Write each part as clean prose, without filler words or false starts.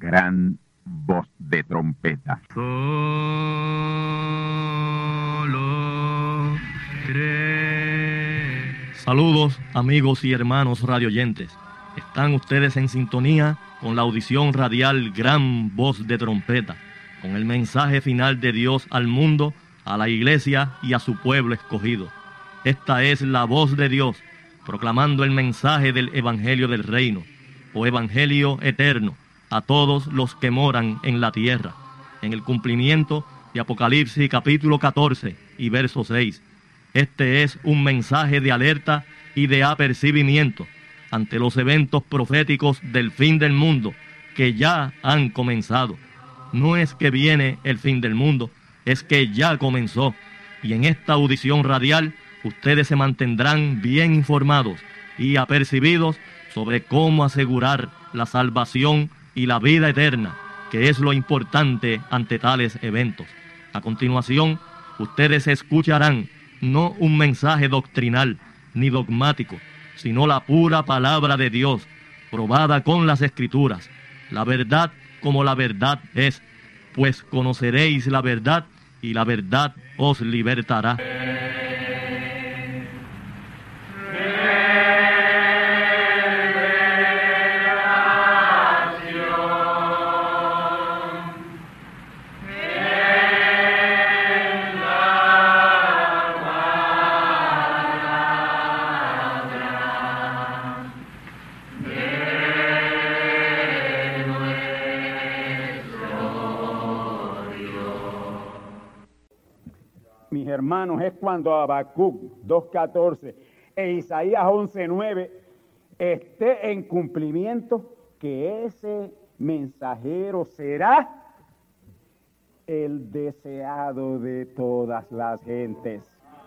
gran voz de trompeta. Solo cree. Saludos, amigos y hermanos radioyentes. Están ustedes en sintonía con la audición radial Gran Voz de Trompeta, con el mensaje final de Dios al mundo, a la iglesia y a su pueblo escogido. Esta es la voz de Dios, proclamando el mensaje del Evangelio del Reino, o Evangelio eterno, a todos los que moran en la tierra, en el cumplimiento de Apocalipsis capítulo 14 y verso 6. Este es un mensaje de alerta y de apercibimiento ante los eventos proféticos del fin del mundo que ya han comenzado. No es que viene el fin del mundo, es que ya comenzó. Y en esta audición radial ustedes se mantendrán bien informados y apercibidos sobre cómo asegurar la salvación y la vida eterna, que es lo importante ante tales eventos. A continuación, ustedes escucharán no un mensaje doctrinal ni dogmático, sino la pura palabra de Dios, probada con las Escrituras, la verdad como la verdad es, pues conoceréis la verdad y la verdad os libertará. Mis hermanos, es cuando Habacuc 2:14 e Isaías 11:9 esté en cumplimiento, que ese mensajero será el deseado de todas las gentes.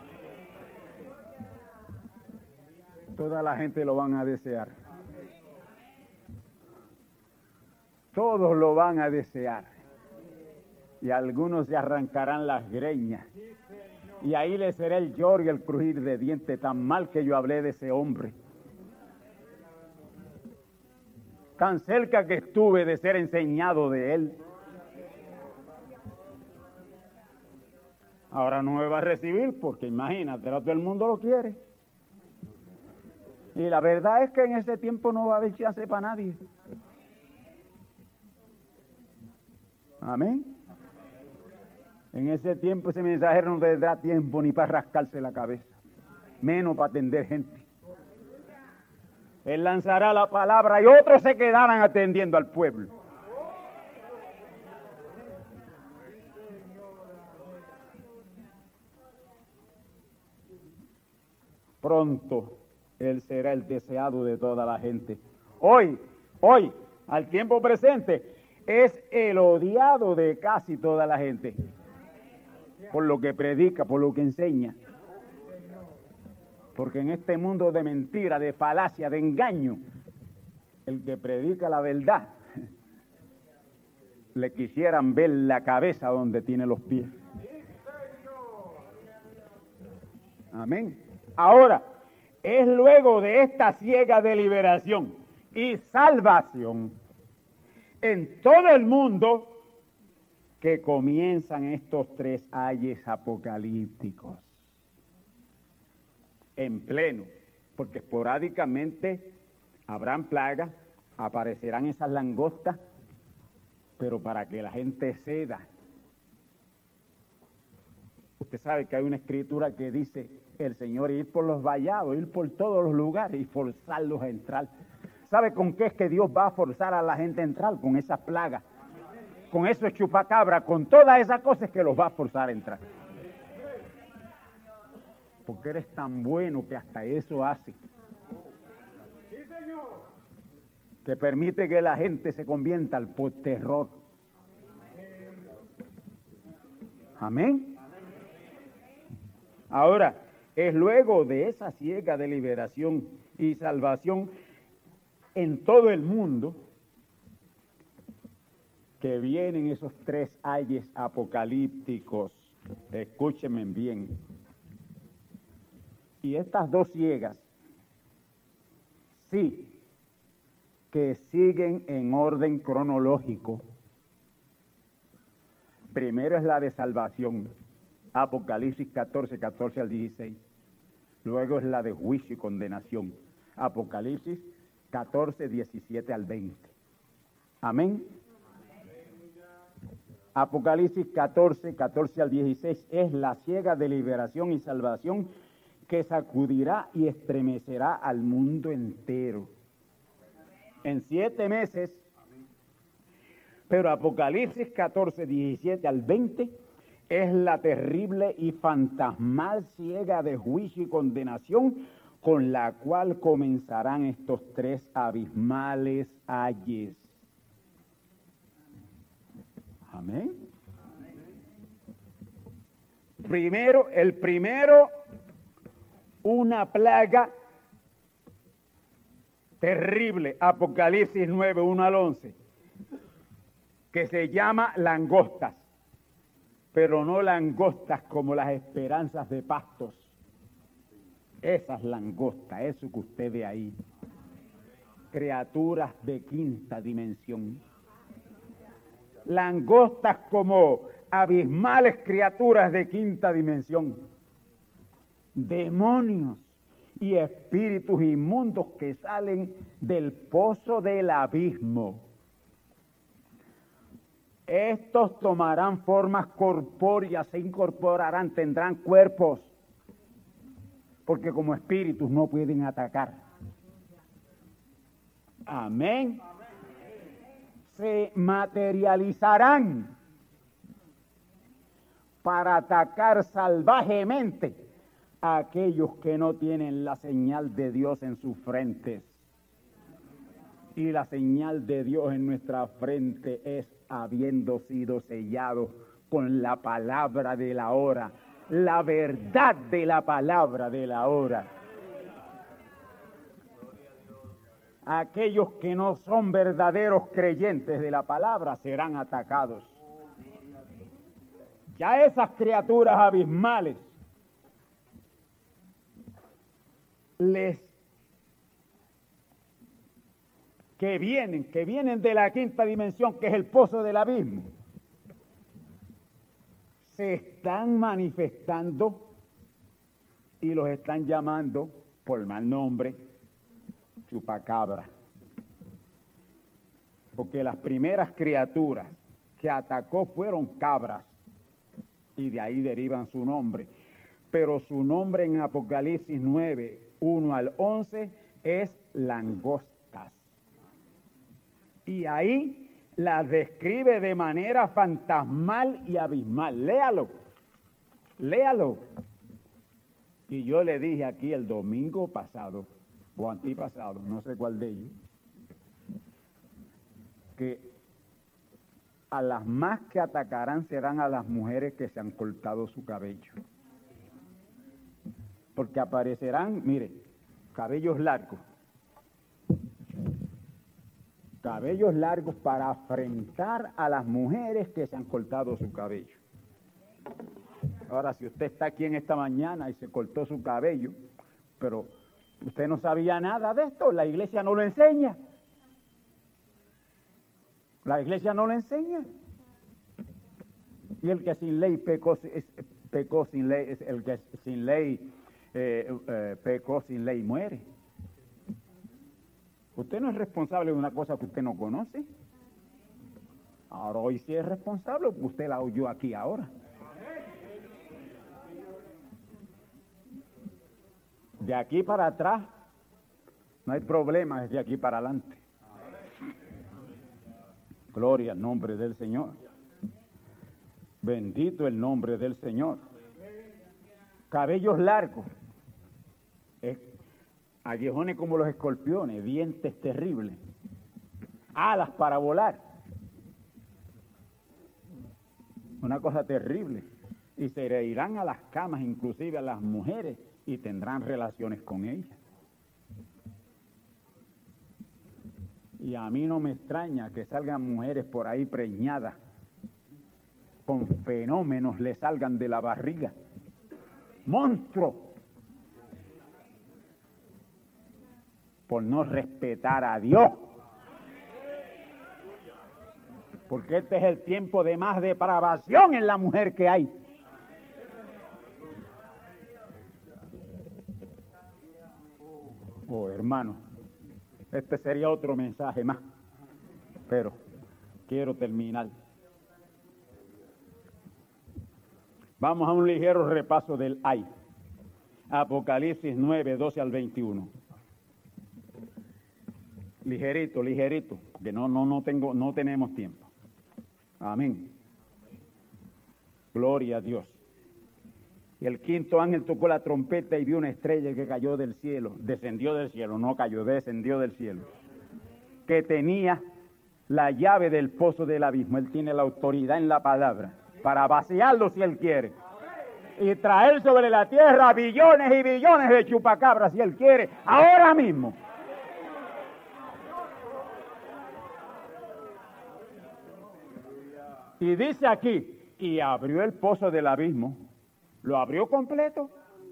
Toda la gente lo van a desear. Todos lo van a desear. Y algunos se arrancarán las greñas. Y ahí le será el lloro y el crujir de dientes, tan mal que yo hablé de ese hombre. Tan cerca que estuve de ser enseñado de él. Ahora no me va a recibir porque imagínate, ahora todo el mundo lo quiere. Y la verdad es que en ese tiempo no va a haber chance para nadie. Amén. En ese tiempo ese mensajero no tendrá tiempo ni para rascarse la cabeza, menos para atender gente. Él lanzará la palabra y otros se quedarán atendiendo al pueblo. Pronto él será el deseado de toda la gente. Hoy, al tiempo presente, es el odiado de casi toda la gente. Por lo que predica, por lo que enseña. Porque en este mundo de mentira, de falacia, de engaño, el que predica la verdad, le quisieran ver la cabeza donde tiene los pies. Amén. Ahora, es luego de esta ciega deliberación y salvación en todo el mundo que comienzan estos tres ayes apocalípticos en pleno, porque esporádicamente habrán plagas, aparecerán esas langostas, pero para que la gente ceda. Usted sabe que hay una escritura que dice el Señor ir por los vallados, ir por todos los lugares y forzarlos a entrar. ¿Sabe con qué es que Dios va a forzar a la gente a entrar? Con esas plagas. Con esos chupacabras, con todas esas cosas que los va a forzar a entrar. Porque eres tan bueno que hasta eso hace. Que permite que la gente se convierta al por terror. Amén. Ahora, es luego de esa ciega deliberación y salvación en todo el mundo que vienen esos tres ayes apocalípticos. Escúchenme bien. Y estas dos ciegas, sí, que siguen en orden cronológico. Primero es la de salvación, Apocalipsis 14, 14 al 16. Luego es la de juicio y condenación, Apocalipsis 14, 17 al 20. Amén. Apocalipsis 14, 14 al 16 es la ciega de liberación y salvación que sacudirá y estremecerá al mundo entero en 7 meses. Pero Apocalipsis 14, 17 al 20 es la terrible y fantasmal ciega de juicio y condenación con la cual comenzarán estos 3 abismales ayes. Amén. El primero, una plaga terrible, Apocalipsis 9, 1 al 11, que se llama langostas, pero no langostas como las esperanzas de pastos. Esas langostas, eso que usted ve ahí, criaturas de quinta dimensión. Langostas como abismales criaturas de quinta dimensión. Demonios y espíritus inmundos que salen del pozo del abismo. Estos tomarán formas corpóreas, se incorporarán, tendrán cuerpos, porque como espíritus no pueden atacar. Amén. Se materializarán para atacar salvajemente a aquellos que no tienen la señal de Dios en sus frentes. Y la señal de Dios en nuestra frente es habiendo sido sellado con la palabra de la hora, la verdad de la palabra de la hora. Aquellos que no son verdaderos creyentes de la palabra serán atacados. Ya esas criaturas abismales que vienen de la quinta dimensión, que es el pozo del abismo, se están manifestando y los están llamando por mal nombre chupacabra, porque las primeras criaturas que atacó fueron cabras y de ahí derivan su nombre, pero su nombre en Apocalipsis 9, 1 al 11 es langostas, y ahí las describe de manera fantasmal y abismal. Léalo. Y yo le dije aquí el domingo pasado o antipasado, no sé cuál de ellos, que a las más que atacarán serán a las mujeres que se han cortado su cabello. Porque aparecerán, mire, cabellos largos para afrentar a las mujeres que se han cortado su cabello. Ahora, si usted está aquí en esta mañana y se cortó su cabello, pero usted no sabía nada de esto, la iglesia no lo enseña. La iglesia no lo enseña. Y el que sin ley pecó sin ley, el que sin ley pecó sin ley muere. Usted no es responsable de una cosa que usted no conoce. Ahora hoy sí es responsable, porque usted la oyó aquí ahora. De aquí para atrás no hay problema, es de aquí para adelante. Gloria al nombre del Señor. Bendito el nombre del Señor. Cabellos largos, aguijones como los escorpiones, dientes terribles, alas para volar. Una cosa terrible. Y se irán a las camas, inclusive a las mujeres, y tendrán relaciones con ellas. Y a mí no me extraña que salgan mujeres por ahí preñadas, con fenómenos le salgan de la barriga. ¡Monstruo! Por no respetar a Dios Porque este es el tiempo de más depravación en la mujer que hay. Oh, hermano, este sería otro mensaje más, pero quiero terminar. Vamos a un ligero repaso del ay. Apocalipsis 9, 12 al 21. Ligerito, que no tenemos tiempo. Amén. Gloria a Dios. Y el quinto ángel tocó la trompeta y vio una estrella que cayó del cielo, descendió del cielo, no cayó, descendió del cielo, que tenía la llave del pozo del abismo. Él tiene la autoridad en la palabra para vaciarlo si él quiere y traer sobre la tierra billones y billones de chupacabras si él quiere, ahora mismo. Y dice aquí, y abrió el pozo del abismo. ¿Lo abrió completo?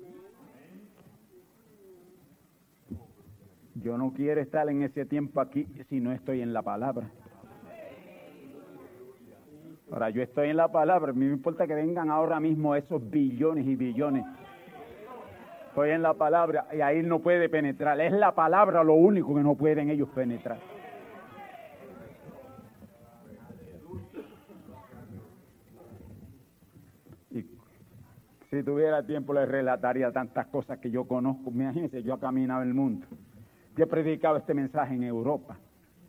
Yo no quiero estar en ese tiempo aquí si no estoy en la palabra. Ahora, yo estoy en la palabra, a mí me importa que vengan ahora mismo esos billones y billones. Estoy en la palabra y ahí no puede penetrar. Es la palabra lo único que no pueden ellos penetrar. Si tuviera tiempo les relataría tantas cosas que yo conozco. Imagínense, yo he caminado el mundo. Yo he predicado este mensaje en Europa,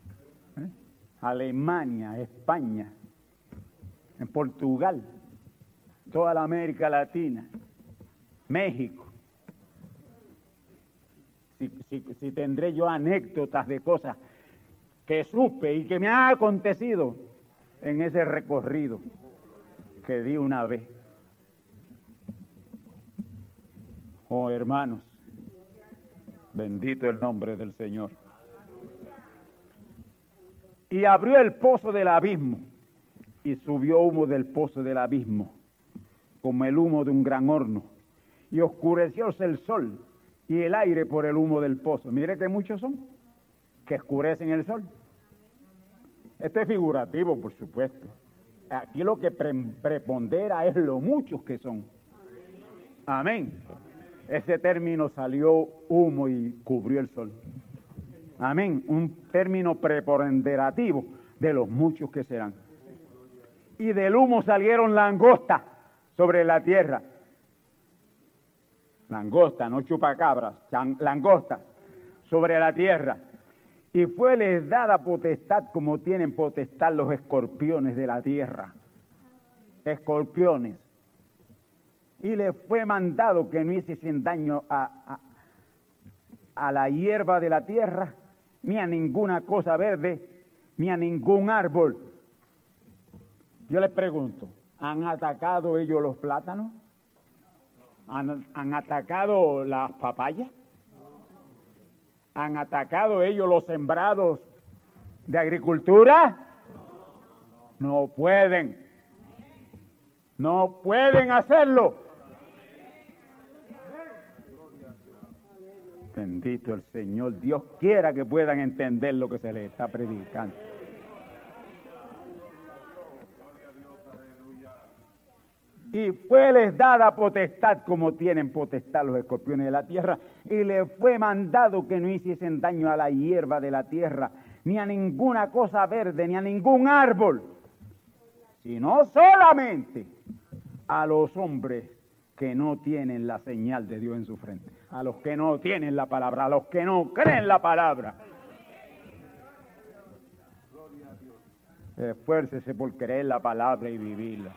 Alemania, España, en Portugal, toda la América Latina, México. Si tendré yo anécdotas de cosas que supe y que me han acontecido en ese recorrido que di una vez. Oh, hermanos, bendito el nombre del Señor. Y abrió el pozo del abismo, y subió humo del pozo del abismo, como el humo de un gran horno, y oscurecióse el sol y el aire por el humo del pozo. Mire que muchos son, que oscurecen el sol. Esto es figurativo, por supuesto. Aquí lo que prepondera es lo muchos que son. Amén. Ese término salió humo y cubrió el sol. Amén. Un término preponderativo de los muchos que serán. Y del humo salieron langostas sobre la tierra. Langosta, no chupacabras, langostas sobre la tierra. Y fue les dada potestad como tienen potestad los escorpiones de la tierra. Escorpiones. Y le fue mandado que no hiciesen daño a la hierba de la tierra, ni a ninguna cosa verde, ni a ningún árbol. Yo les pregunto, ¿han atacado ellos los plátanos? ¿Han atacado las papayas? ¿Han atacado ellos los sembrados de agricultura? No pueden. No pueden hacerlo. Bendito el Señor. Dios quiera que puedan entender lo que se les está predicando. Y fue les dada potestad como tienen potestad los escorpiones de la tierra, y les fue mandado que no hiciesen daño a la hierba de la tierra, ni a ninguna cosa verde, ni a ningún árbol, sino solamente a los hombres que no tienen la señal de Dios en su frente, a los que no tienen la palabra, a los que no creen la palabra. Esfuércese por creer la palabra y vivirla.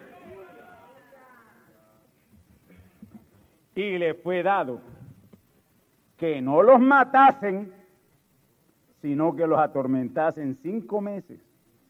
Y le fue dado que no los matasen, sino que los atormentasen 5 meses.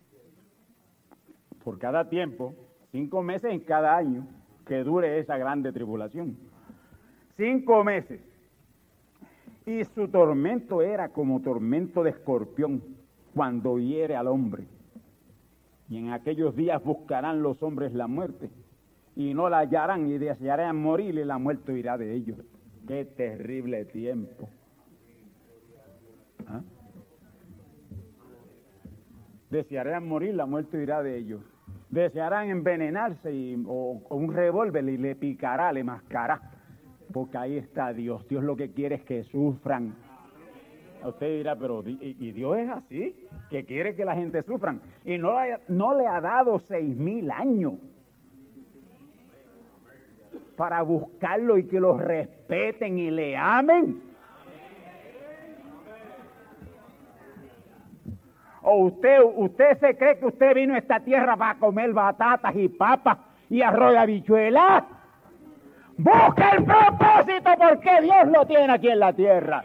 Por cada tiempo, 5 meses en cada año, que dure esa grande tribulación. 5 meses. Y su tormento era como tormento de escorpión cuando hiere al hombre. Y en aquellos días buscarán los hombres la muerte, y no la hallarán, y desearán morir, y la muerte irá de ellos. ¡Qué terrible tiempo! ¿Ah? Desearán morir, la muerte irá de ellos. Desearán envenenarse o un revólver y le picará, le mascará. Porque ahí está Dios. Dios lo que quiere es que sufran. Usted dirá, pero ¿y Dios es así? Que quiere que la gente sufran. Y no le ha dado 6,000 años para buscarlo y que lo respeten y le amen. ¿O usted se cree que usted vino a esta tierra para comer batatas y papas y arroz de habichuelas? Busca el propósito porque Dios lo tiene aquí en la tierra.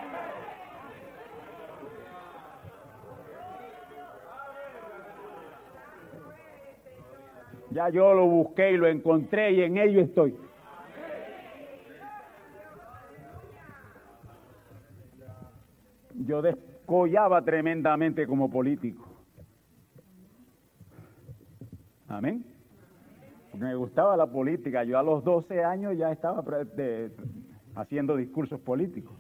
Ya yo lo busqué y lo encontré y en ello estoy. Yo descollaba tremendamente como político. Amén. Porque me gustaba la política. Yo a los 12 años ya estaba haciendo discursos políticos.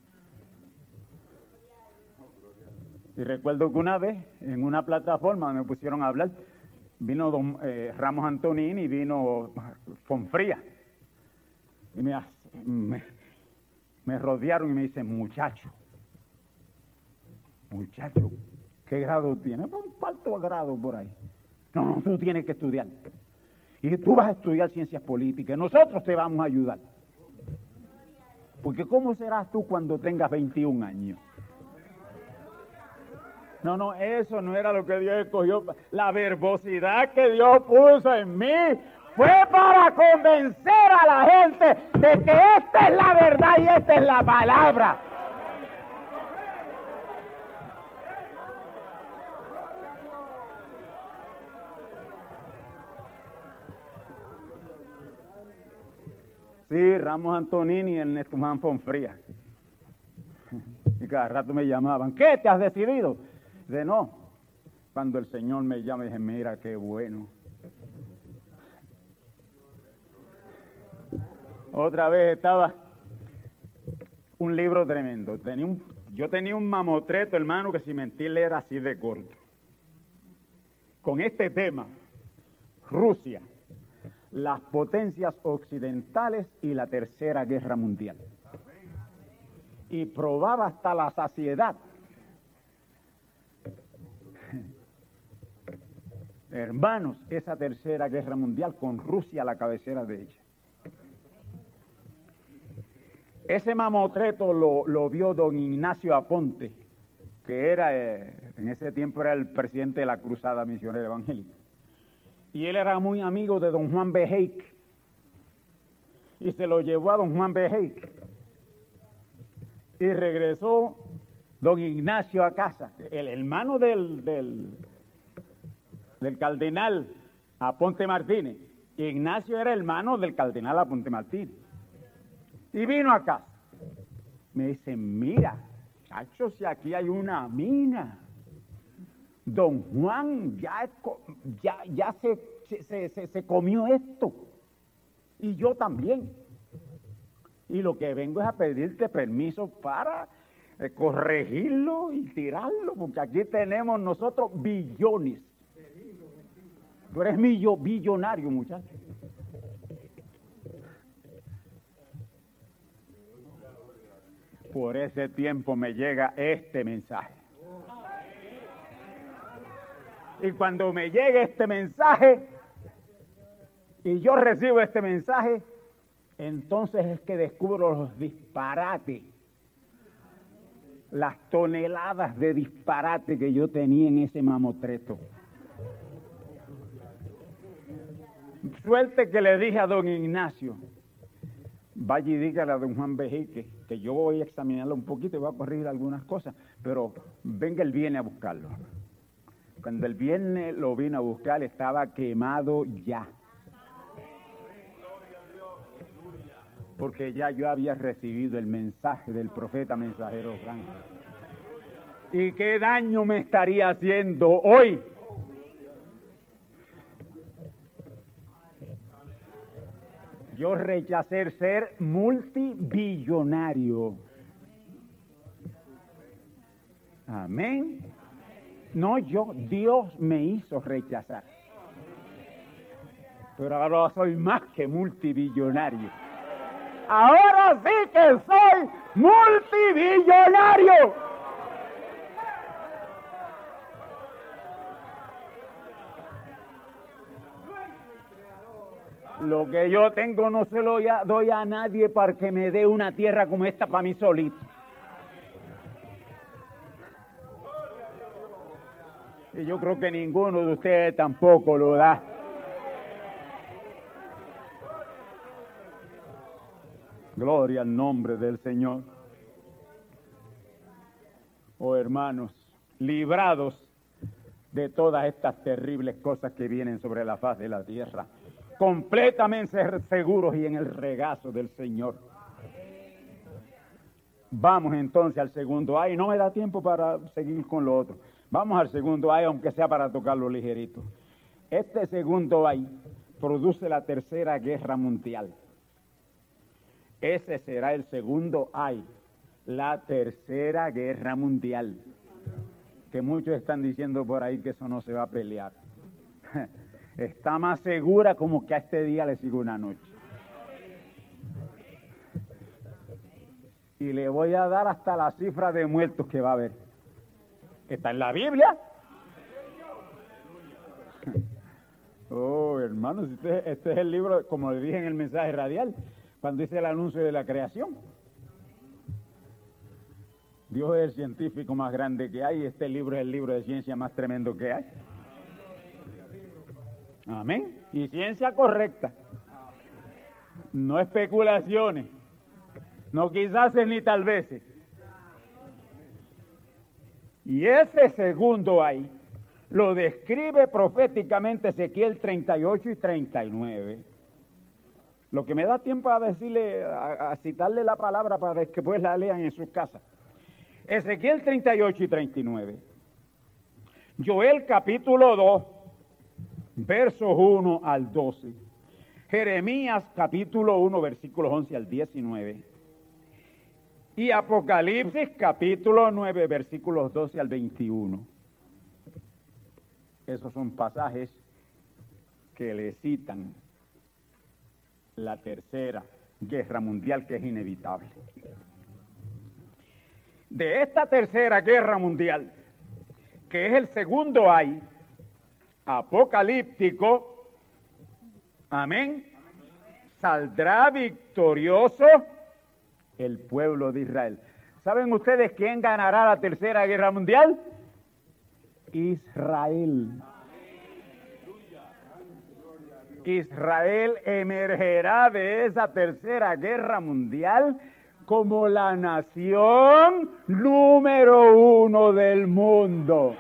Y recuerdo que una vez en una plataforma me pusieron a hablar. Vino don Ramos Antonini y vino Fonfría. Y me rodearon y me dicen, muchacho, ¿qué grado tienes? Un cuarto grado por ahí. No, tú tienes que estudiar. Y tú vas a estudiar ciencias políticas. Nosotros te vamos a ayudar. Porque ¿cómo serás tú cuando tengas 21 años? No, eso no era lo que Dios escogió. La verbosidad que Dios puso en mí fue para convencer a la gente de que esta es la verdad y esta es la palabra. Sí, Ramos Antonini y Ernesto Juan Fonfría. Y cada rato me llamaban, ¿qué te has decidido? De no, cuando el Señor me llama, dije, mira qué bueno. Otra vez estaba un libro tremendo. Yo tenía un mamotreto, hermano, que sin mentirle era así de corto. Con este tema, Rusia, las potencias occidentales y la Tercera Guerra Mundial. Y probaba hasta la saciedad. Hermanos, esa Tercera Guerra Mundial con Rusia a la cabecera de ella. Ese mamotreto lo vio don Ignacio Aponte, que era, en ese tiempo era el presidente de la Cruzada Misionera Evangélica. Y él era muy amigo de don Juan B. Heick. Y se lo llevó a don Juan B. Heick. Y regresó don Ignacio a casa, el hermano del cardenal Aponte Martínez. Ignacio era hermano del cardenal Aponte Martínez. Y vino a casa. Me dice, mira, chacho, si aquí hay una mina. Don Juan ya se comió esto. Y yo también. Y lo que vengo es a pedirte permiso para corregirlo y tirarlo, porque aquí tenemos nosotros billones. Tú eres billonario, muchacho. Por ese tiempo me llega este mensaje. Y cuando me llegue este mensaje, y yo recibo este mensaje, entonces es que descubro los disparates, las toneladas de disparate que yo tenía en ese mamotreto. Suerte que le dije a don Ignacio, vaya y dígale a don Juan Bejique que yo voy a examinarlo un poquito y voy a corregir algunas cosas, pero venga el viernes a buscarlo. Cuando el viernes lo vino a buscar, estaba quemado ya. Porque ya yo había recibido el mensaje del profeta mensajero Franco. ¿Y qué daño me estaría haciendo hoy? Yo rechacé ser multibillonario. Amén. No yo, Dios me hizo rechazar. Pero ahora soy más que multibillonario. Ahora sí que soy multibillonario. Lo que yo tengo no se lo doy a nadie para que me dé una tierra como esta para mí solito. Y yo creo que ninguno de ustedes tampoco lo da. Gloria al nombre del Señor. Oh hermanos, librados de todas estas terribles cosas que vienen sobre la faz de la tierra, completamente seguros y en el regazo del Señor. Vamos entonces al segundo ay. No me da tiempo para seguir con lo otro. Vamos al segundo ay, aunque sea para tocarlo ligerito. Este segundo ay produce la Tercera Guerra Mundial. Ese será el segundo ay, la Tercera Guerra Mundial. Que muchos están diciendo por ahí que eso no se va a pelear. Está más segura como que a este día le sigue una noche. Y le voy a dar hasta la cifra de muertos que va a haber. ¿Está en la Biblia? Oh, hermanos, este es el libro, como le dije en el mensaje radial, cuando dice el anuncio de la creación. Dios es el científico más grande que hay, y este libro es el libro de ciencia más tremendo que hay. Amén. Y ciencia correcta. No especulaciones. No quizás ni tal vez. Y ese segundo ahí lo describe proféticamente Ezequiel 38 y 39. Lo que me da tiempo a decirle, a citarle la palabra para que después la lean en sus casas. Ezequiel 38 y 39. Joel capítulo 2, versos 1 al 12. Jeremías capítulo 1, versículos 11 al 19. Y Apocalipsis capítulo 9, versículos 12 al 21. Esos son pasajes que le citan la Tercera Guerra Mundial, que es inevitable. De esta Tercera Guerra Mundial, que es el segundo ay apocalíptico, amén, saldrá victorioso el pueblo de Israel. ¿Saben ustedes quién ganará la Tercera Guerra Mundial? Israel. Israel emergerá de esa Tercera Guerra Mundial como la nación número 1 del mundo.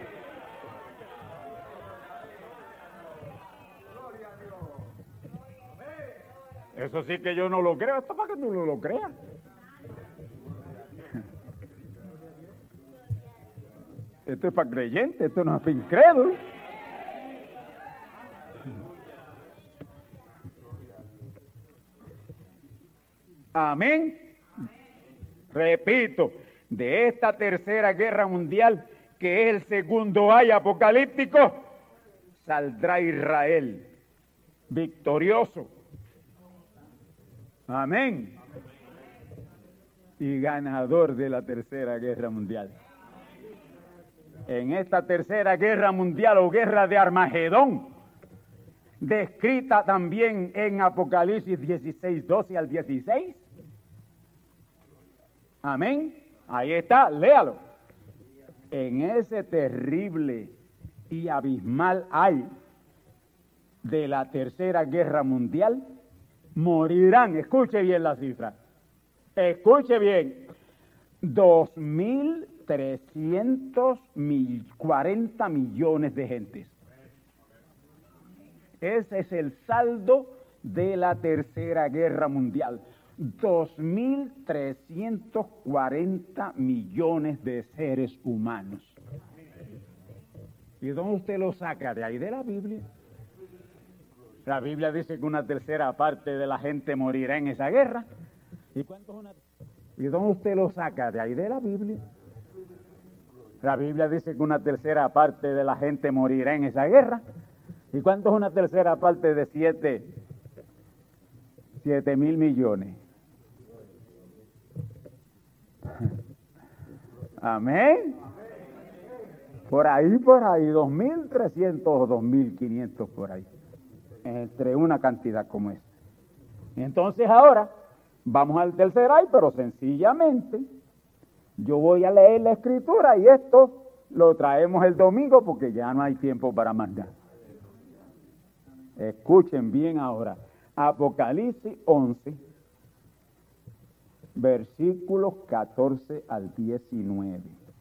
Eso sí que yo no lo creo. Esto para que tú no lo creas. Esto es para creyentes, esto no es para incrédulos. Amén. Repito, de esta Tercera Guerra Mundial, que es el segundo ay apocalíptico, saldrá Israel victorioso. Amén. Y ganador de la Tercera Guerra Mundial. En esta Tercera Guerra Mundial o Guerra de Armagedón, descrita también en Apocalipsis 16, 12 al 16. Amén. Ahí está, léalo. En ese terrible y abismal ay de la Tercera Guerra Mundial, morirán, escuche bien la cifra, escuche bien, 2.340 millones de gentes. Ese es el saldo de la Tercera Guerra Mundial. 2.340 millones de seres humanos. ¿Y dónde usted lo saca? De ahí de la Biblia. La Biblia dice que una tercera parte de la gente morirá en esa guerra. ¿Y dónde usted lo saca? De ahí de la Biblia. La Biblia dice que una tercera parte de la gente morirá en esa guerra. ¿Y cuánto es una tercera parte de 7.000 millones? Amén. Por ahí, 2.300 o 2.500 por ahí. Entre una cantidad como esta. Y entonces ahora, vamos al tercer ay, pero sencillamente, yo voy a leer la escritura y esto lo traemos el domingo porque ya no hay tiempo para más nada. Escuchen bien ahora. Apocalipsis 11, versículos 14 al 19.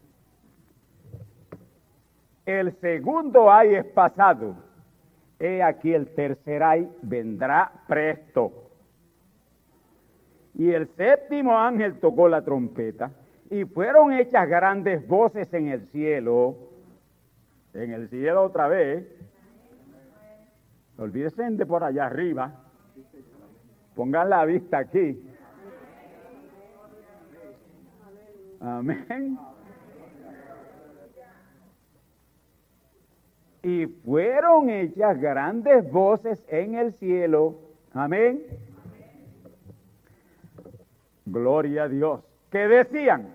El segundo ay es pasado. He aquí el tercer ay vendrá presto. Y el séptimo ángel tocó la trompeta, y fueron hechas grandes voces en el cielo otra vez. Olvídense de por allá arriba, pongan la vista aquí. Amén. Y fueron hechas grandes voces en el cielo. Amén. Gloria a Dios. ¿Qué decían?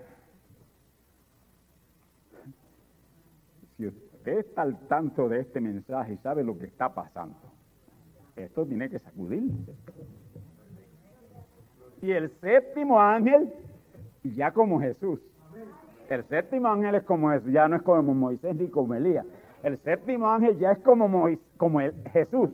Si usted está al tanto de este mensaje y sabe lo que está pasando, esto tiene que sacudirse. Y el séptimo ángel, ya como Jesús. El séptimo ángel es como Jesús, ya no es como Moisés ni como Elías. El séptimo ángel ya es como Jesús.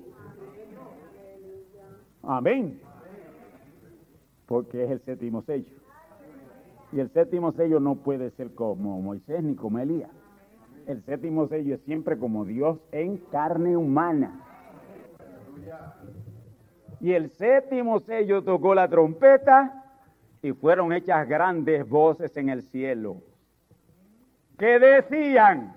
Amén. Porque es el séptimo sello. Y el séptimo sello no puede ser como Moisés ni como Elías. El séptimo sello es siempre como Dios en carne humana. Y el séptimo sello tocó la trompeta y fueron hechas grandes voces en el cielo. ¿Qué decían?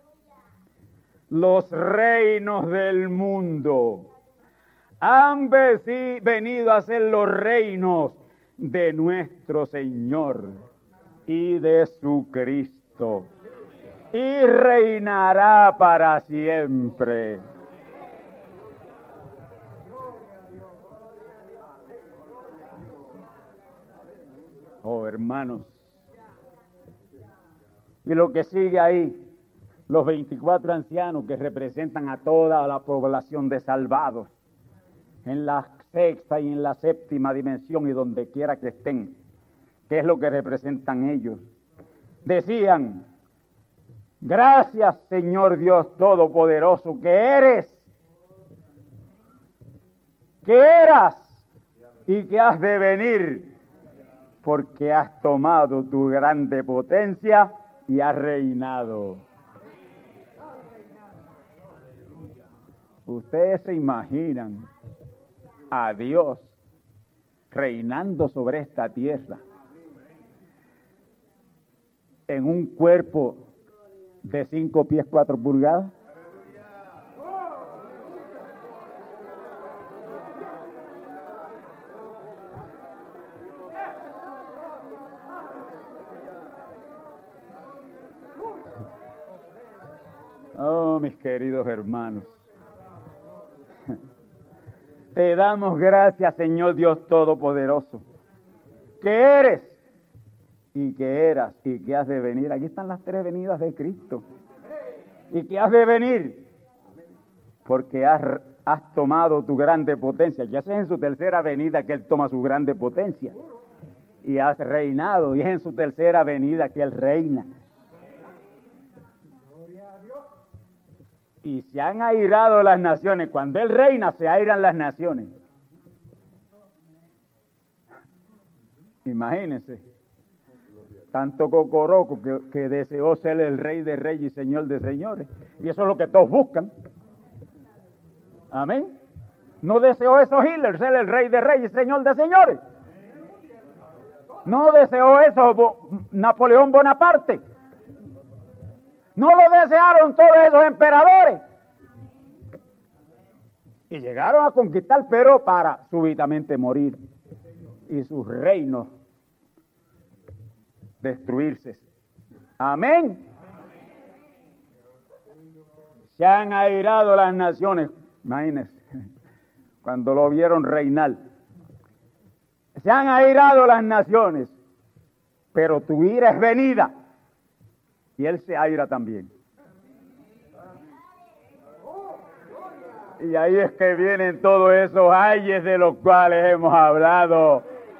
Los reinos del mundo han venido a ser los reinos de nuestro Señor y de su Cristo, y reinará para siempre. Oh, hermanos, y lo que sigue ahí, los 24 ancianos que representan a toda la población de salvados, en la sexta y en la séptima dimensión y donde quiera que estén, ¿qué es lo que representan ellos? Decían: gracias, Señor Dios Todopoderoso, que eras y que has de venir, porque has tomado tu grande potencia y has reinado. Ustedes se imaginan a Dios reinando sobre esta tierra en un cuerpo de 5 pies 4 pulgadas. Oh, mis queridos hermanos, te damos gracias, Señor Dios Todopoderoso, que eres y que eras y que has de venir. Aquí están las 3 venidas de Cristo. Y que has de venir porque has tomado tu grande potencia. Ya es en su tercera venida que Él toma su grande potencia. Y has reinado, y es en su tercera venida que Él reina. Y se han airado las naciones. Cuando Él reina, se airan las naciones. Imagínense. Tanto cocoroco que deseó ser el Rey de Reyes y Señor de Señores. Y eso es lo que todos buscan. Amén. ¿No deseó eso Hitler, ser el Rey de Reyes y Señor de Señores? ¿No deseó eso Napoleón Bonaparte? ¿No lo desearon todos esos emperadores? Y llegaron a conquistar, pero para súbitamente morir. Y sus reinos destruirse. Amén. Se han airado las naciones. Imagínense, cuando lo vieron reinar. Se han airado las naciones, pero tu ira es venida. Y él se aira también. Y ahí es que vienen todos esos ayes de los cuales hemos hablado.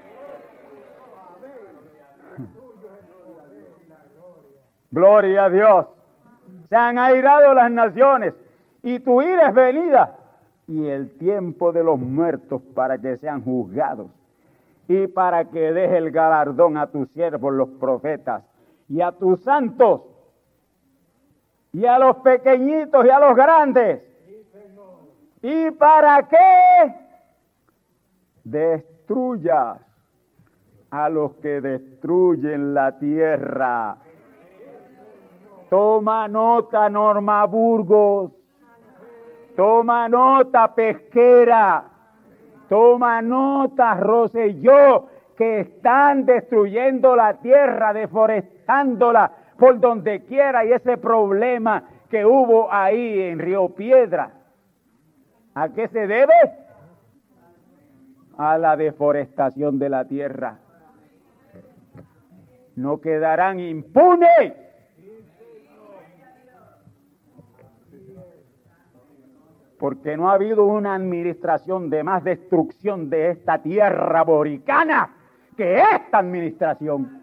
Gloria a Dios. Se han airado las naciones y tu ira es venida. Y el tiempo de los muertos para que sean juzgados. Y para que deje el galardón a tus siervos los profetas y a tus santos y a los pequeñitos y a los grandes. ¿Y para qué destruyas a los que destruyen la tierra? Toma nota, Norma Burgos. Toma nota, Pesquera. Toma nota, Rosselló, que están destruyendo la tierra, deforestándola por donde quiera. Y ese problema que hubo ahí en Río Piedra, ¿a qué se debe? A la deforestación de la tierra. No quedarán impunes. Porque no ha habido una administración de más destrucción de esta tierra boricana que esta administración.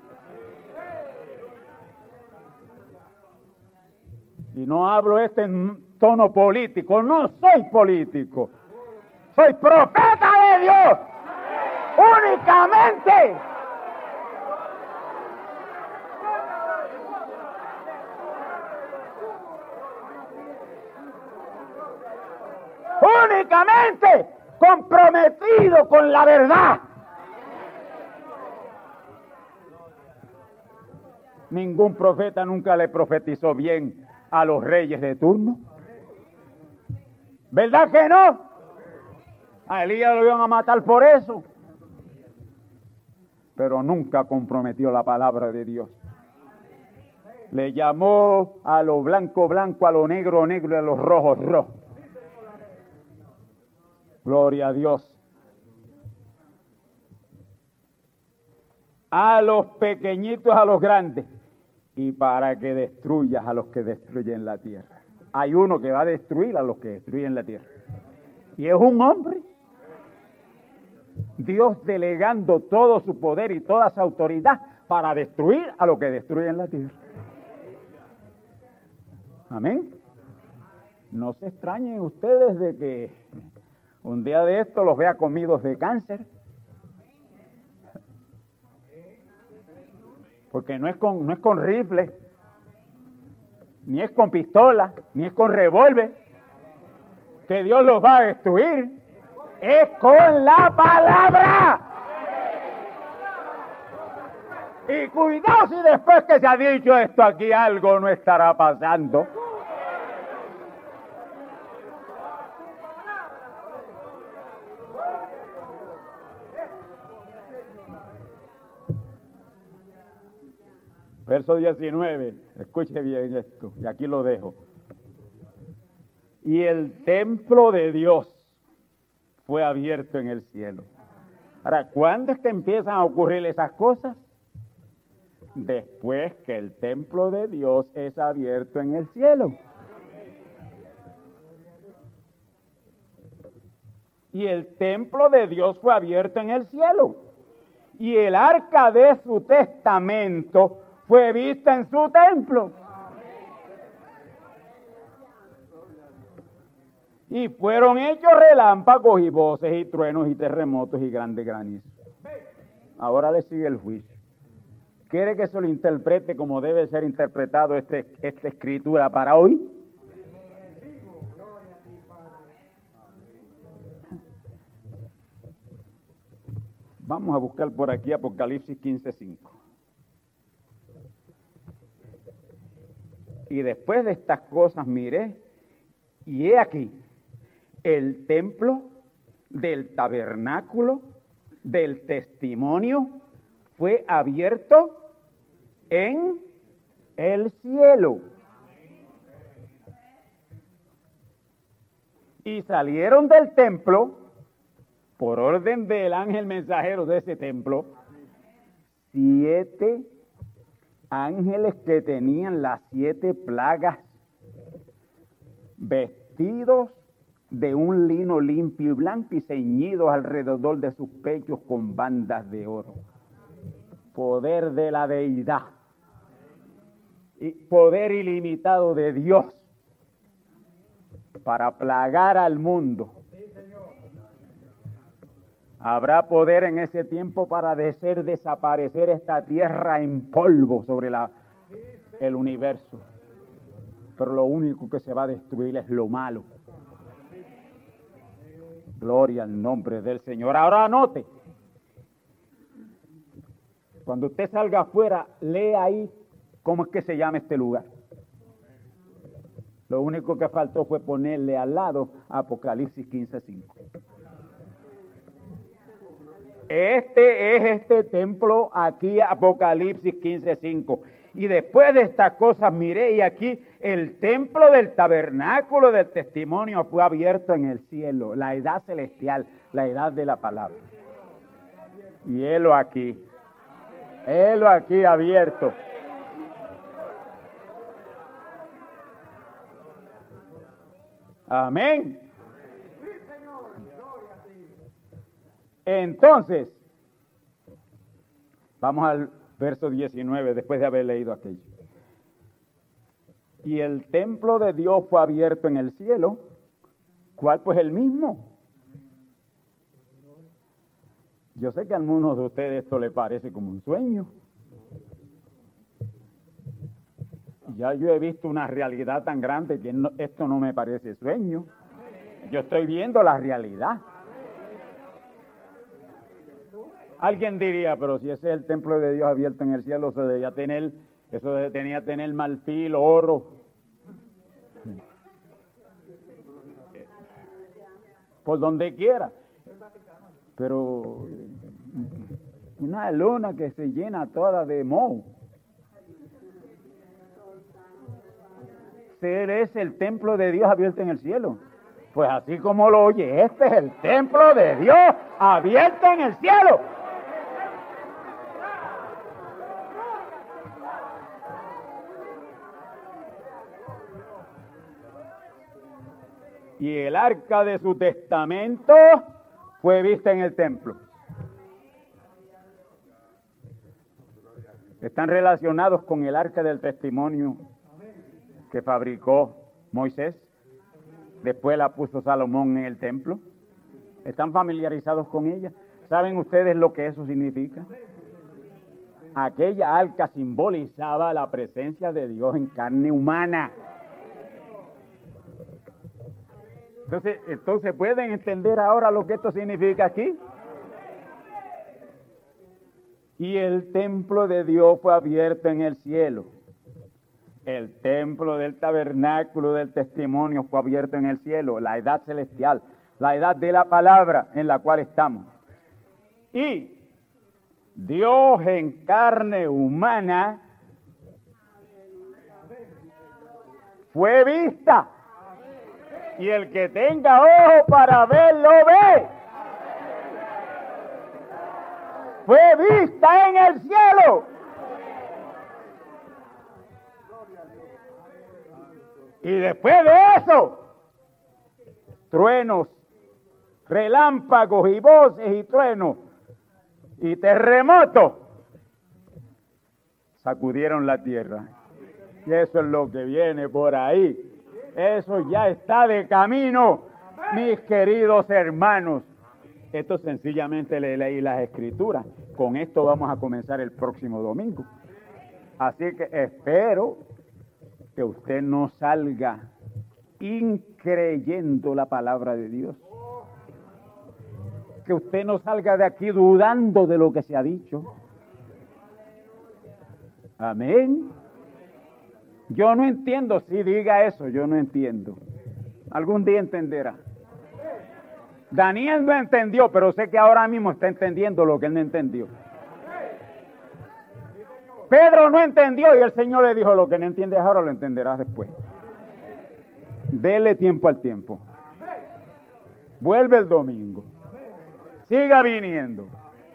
Y no hablo en tono político, no soy político, soy profeta de Dios, únicamente. Únicamente comprometido con la verdad. Ningún profeta nunca le profetizó bien a los reyes de turno. ¿Verdad que no? A Elías lo iban a matar por eso. Pero nunca comprometió la palabra de Dios. Le llamó a lo blanco, blanco, a lo negro, negro y a los rojos, rojos. Gloria a Dios. A los pequeñitos, a los grandes. Y para que destruyas a los que destruyen la tierra. Hay uno que va a destruir a los que destruyen la tierra. Y es un hombre. Dios delegando todo su poder y toda su autoridad para destruir a los que destruyen la tierra. Amén. No se extrañen ustedes de que un día de esto los vea comidos de cáncer. Porque no es con rifle, ni es con pistola, ni es con revólver, que Dios los va a destruir. Es con la palabra. Y cuidado si después que se ha dicho esto aquí algo no estará pasando. Verso 19, escuche bien esto, y aquí lo dejo. Y el templo de Dios fue abierto en el cielo. Ahora, ¿cuándo es que empiezan a ocurrir esas cosas? Después que el templo de Dios es abierto en el cielo. Y el templo de Dios fue abierto en el cielo. Y el arca de su testamento fue vista en su templo. Y fueron hechos relámpagos y voces y truenos y terremotos y grandes granizos. Ahora le sigue el juicio. ¿Quiere que se lo interprete como debe ser interpretado esta escritura para hoy? Vamos a buscar por aquí Apocalipsis 15:5. Y después de estas cosas miré, y he aquí, el templo del tabernáculo del testimonio fue abierto en el cielo. Y salieron del templo, por orden del ángel mensajero de ese templo, 7 ángeles que tenían las 7 plagas, vestidos de un lino limpio y blanco y ceñidos alrededor de sus pechos con bandas de oro. Poder de la deidad y poder ilimitado de Dios para plagar al mundo. Habrá poder en ese tiempo para hacer desaparecer esta tierra en polvo sobre el universo. Pero lo único que se va a destruir es lo malo. Gloria al nombre del Señor. Ahora anote. Cuando usted salga afuera, lea ahí cómo es que se llama este lugar. Lo único que faltó fue ponerle al lado Apocalipsis 15:5. Este templo aquí, Apocalipsis 15:5. Y después de estas cosas miré y aquí el templo del tabernáculo del testimonio fue abierto en el cielo, la edad celestial, la edad de la palabra. Y helo aquí abierto. Amén. Entonces, vamos al verso 19, después de haber leído aquello. Y el templo de Dios fue abierto en el cielo, ¿cuál? Pues el mismo. Yo sé que a algunos de ustedes esto le parece como un sueño. Ya yo he visto una realidad tan grande que esto no me parece sueño. Yo estoy viendo la realidad. Alguien diría, pero si ese es el templo de Dios abierto en el cielo, tenía tener marfil, oro. Por donde quiera. Pero una luna que se llena toda de moho. Ese es el templo de Dios abierto en el cielo. Pues así como lo oye, este es el templo de Dios abierto en el cielo. Y el arca de su testamento fue vista en el templo. Están relacionados con el arca del testimonio que fabricó Moisés. Después la puso Salomón en el templo. ¿Están familiarizados con ella? ¿Saben ustedes lo que eso significa? Aquella arca simbolizaba la presencia de Dios en carne humana. Entonces, ¿pueden entender ahora lo que esto significa aquí? Y el templo de Dios fue abierto en el cielo. El templo del tabernáculo del testimonio fue abierto en el cielo, la edad celestial, la edad de la palabra en la cual estamos. Y Dios en carne humana fue vista. Y el que tenga ojo para ver, lo ve. Fue vista en el cielo. Y después de eso, truenos, relámpagos y voces y truenos y terremotos sacudieron la tierra. Y eso es lo que viene por ahí. Eso ya está de camino, mis queridos hermanos. Esto sencillamente le leí las escrituras. Con esto vamos a comenzar el próximo domingo. Así que espero que usted no salga increyendo la palabra de Dios. Que usted no salga de aquí dudando de lo que se ha dicho. Amén. Yo no entiendo, si diga eso, yo no entiendo. Algún día entenderá. Daniel no entendió, pero sé que ahora mismo está entendiendo lo que él no entendió. Pedro no entendió y el Señor le dijo, lo que no entiendes ahora lo entenderás después. Dele tiempo al tiempo. Vuelve el domingo. Siga viniendo.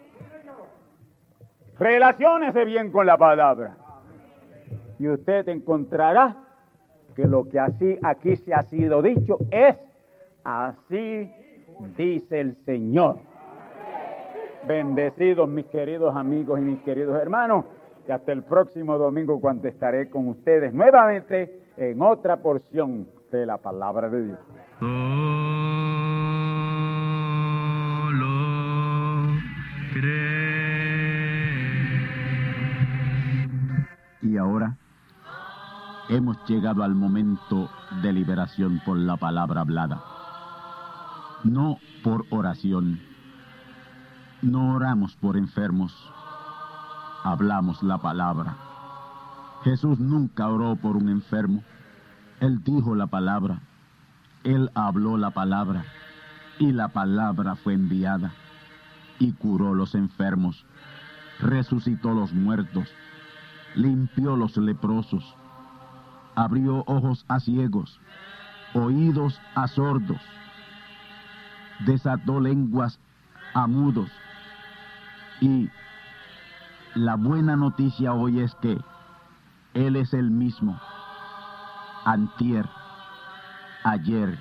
Relaciónese bien con la palabra. Y usted encontrará que lo que aquí se ha sido dicho es así dice el Señor. Bendecidos mis queridos amigos y mis queridos hermanos, y hasta el próximo domingo cuando estaré con ustedes nuevamente en otra porción de la palabra de Dios. Y ahora hemos llegado al momento de liberación por la palabra hablada. No por oración. No oramos por enfermos. Hablamos la palabra. Jesús nunca oró por un enfermo. Él dijo la palabra. Él habló la palabra. Y la palabra fue enviada. Y curó los enfermos. Resucitó los muertos. Limpió los leprosos. Abrió ojos a ciegos. Oídos a sordos. Desató lenguas a mudos. Y la buena noticia hoy es que Él es el mismo, antier, ayer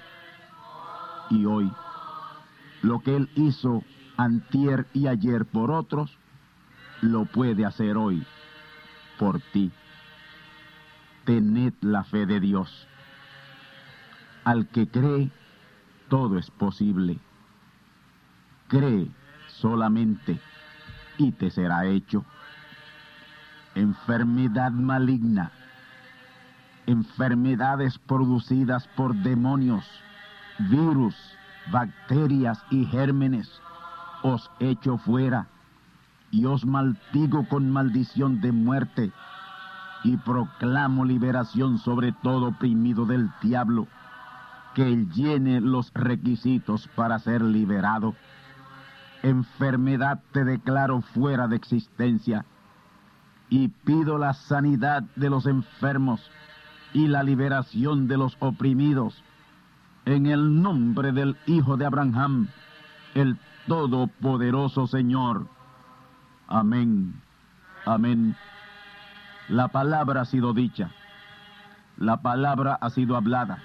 y hoy. Lo que Él hizo antier y ayer por otros, lo puede hacer hoy por ti. Tened la fe de Dios. Al que cree, todo es posible. Cree solamente y te será hecho. Enfermedad maligna, enfermedades producidas por demonios, virus, bacterias y gérmenes, os echo fuera y os maldigo con maldición de muerte y proclamo liberación sobre todo oprimido del diablo, que él llene los requisitos para ser liberado. Enfermedad te declaro fuera de existencia y pido la sanidad de los enfermos y la liberación de los oprimidos en el nombre del Hijo de Abraham, el Todopoderoso Señor. Amén. Amén. La palabra ha sido dicha, la palabra ha sido hablada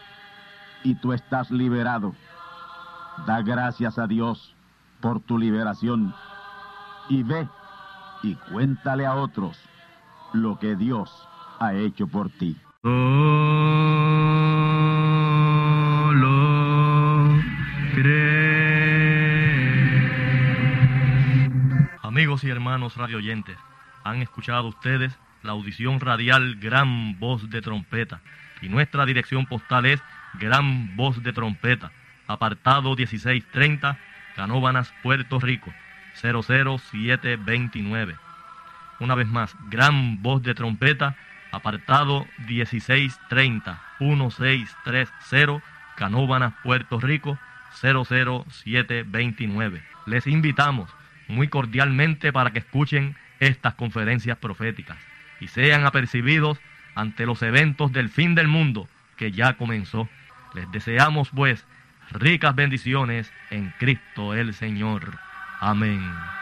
y tú estás liberado. Da gracias a Dios por tu liberación y ve y cuéntale a otros lo que Dios ha hecho por ti. Solo cree. Amigos y hermanos radioyentes, han escuchado ustedes la audición radial Gran Voz de Trompeta, y nuestra dirección postal es Gran Voz de Trompeta, apartado 1630, Canóvanas, Puerto Rico, 00729. Una vez más, Gran Voz de Trompeta, apartado 1630, 1630, Canóvanas, Puerto Rico, 00729. Les invitamos muy cordialmente para que escuchen estas conferencias proféticas y sean apercibidos ante los eventos del fin del mundo que ya comenzó. Les deseamos pues ricas bendiciones en Cristo el Señor. Amén.